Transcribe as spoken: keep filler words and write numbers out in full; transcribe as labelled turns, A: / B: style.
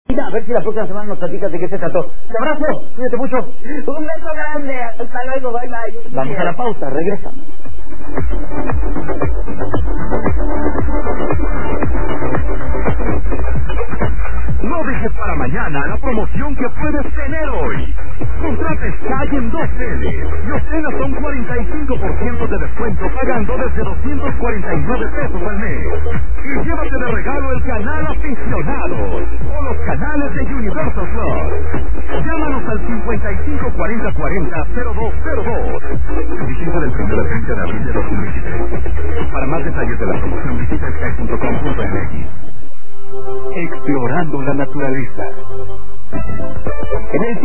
A: A ver si la próxima semana nos platicas de qué se trató. Te abrazo, cuídate mucho.
B: Un beso grande. Hasta luego, bye bye.
A: Vamos a la pausa, regresamos.
C: No dejes para mañana la promoción que puedes tener hoy. Contrata Sky en dos celes y obtengas un cuarenta y cinco por ciento de descuento pagando desde doscientos cuarenta y nueve pesos al mes. Y llévate de regalo el canal Aficionados o los canales de Universal Plus. Llámanos al cincuenta y cinco cuarenta cuarenta cero dos cero dos. Visita del primero al treinta de abril de dos mil veintitrés. Para más detalles de la promoción visita sky punto com punto m x. Explorando la naturaleza. En el